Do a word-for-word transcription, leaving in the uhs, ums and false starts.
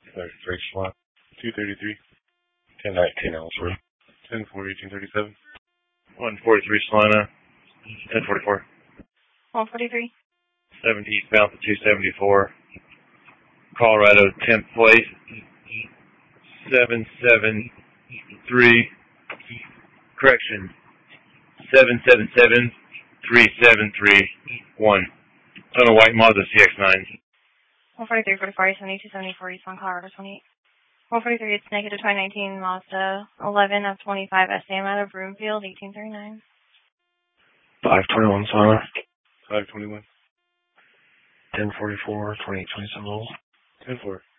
thirty-three slot. two thirty-three. ten nineteen Ellsworth. ten four, eighteen thirty-seven. one forty-three Salina. ten forty-four. one forty-three. seventy eastbound to two seventy-four. Colorado tenth plate. seven seven three. Correction. seven seven seven three seven three one. Ton of white Mazda C X nine. one forty-three, forty-four, seventy-two, seventy-four, eastbound Colorado twenty-eight. one forty-three, it's negative twenty nineteen Mazda eleven F twenty-five S A M out of Broomfield, eighteen thirty-nine. five twenty-one Salina. five twenty-one. ten forty-four, twenty-eight twenty-seven. ten four.